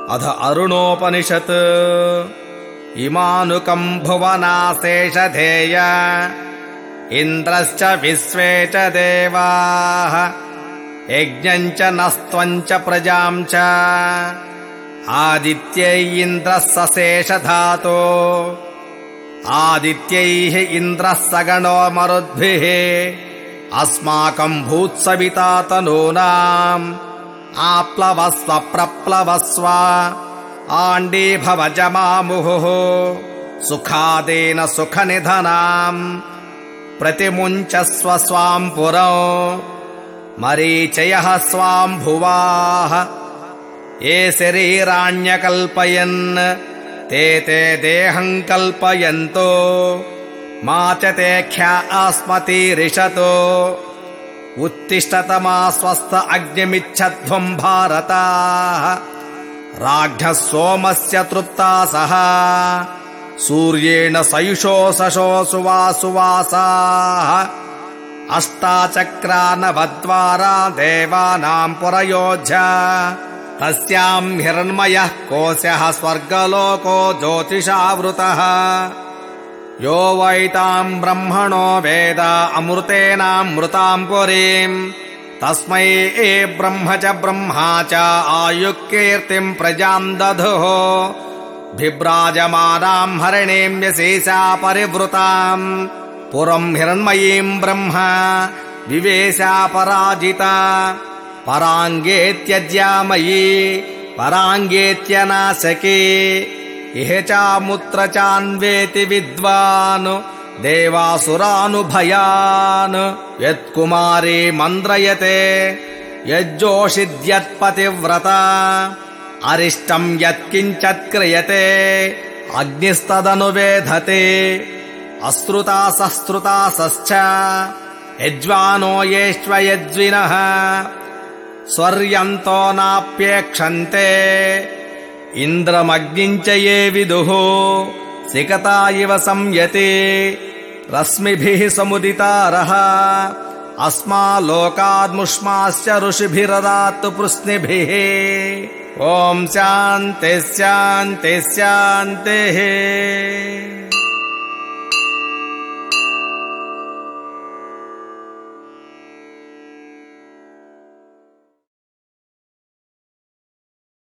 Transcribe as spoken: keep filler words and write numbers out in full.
अध अरुणोपनिषत् इमानुकं भुवनाशेषधेय इन्द्रश्च विश्वे च देवाः यज्ञं च नस्त्वं च प्रजां च आदित्यै इन्द्रः सशेषधातो आदित्यैः इन्द्रः सगणो मरुद्भिः अस्माकं भूत्सविता तनूनाम् आप्लवस्व प्रप्लवस्व आण्डीभवजमामुहुः सुखादेन सुखनिधनाम् प्रतिमुञ्चस्व स्वां पुरो मरीचयः स्वां भुवाः ये शरीराण्यकल्पयन् ते ते देहं कल्पयन्तो मा च ते ख्या अस्मतीरिषतो उत्तिष्ठतमा स्वस्थ अग्निमिच्छध्वं भारताः राज्ञः सोमस्य तृप्तासः सूर्येण सयुषो सशो सुवासुवासाः अष्टाचक्रानवद्वारा देवानां पुरयोज्या तस्यां हिरण्मयः कोशः स्वर्गलोको ज्योतिषावृतः यो वैतां ब्रह्मणो वेद अमृतेनामृतां पुरीम् तस्मै ए ब्रह्म च ब्रह्मा च आयुक्कीर्तिं प्रजां दधुः बिभ्राजमानां हरिणीं यशेषा परिवृताम् पुरं हिरण्मयीं ब्रह्म विवेशा पराजिता पराङ्गेत्यज्यामयी पराङ्गेत्यनाशके इह चामुत्र चान्वेति विद्वान् देवासुरानुभयान् यत्कुमारी मन्द्रयते यज्जोषिद्यत्पतिव्रता अरिष्टं यत्किञ्चत् क्रियते अग्निस्तदनुवेधते अश्रुता सश्रुतासश्च यज्वानो येष्व यज्विनः स्वर्यन्तो नाप्येक्षन्ते इन्द्रमग्निं च ये विदुः सिकता इव संयते रश्मिभिः समुदितारः अस्मालोकाद्मुष्माश्च ऋषिभिरदातु पृश्निभिः ॐ शान्तिः शान्तिः शान्तिः।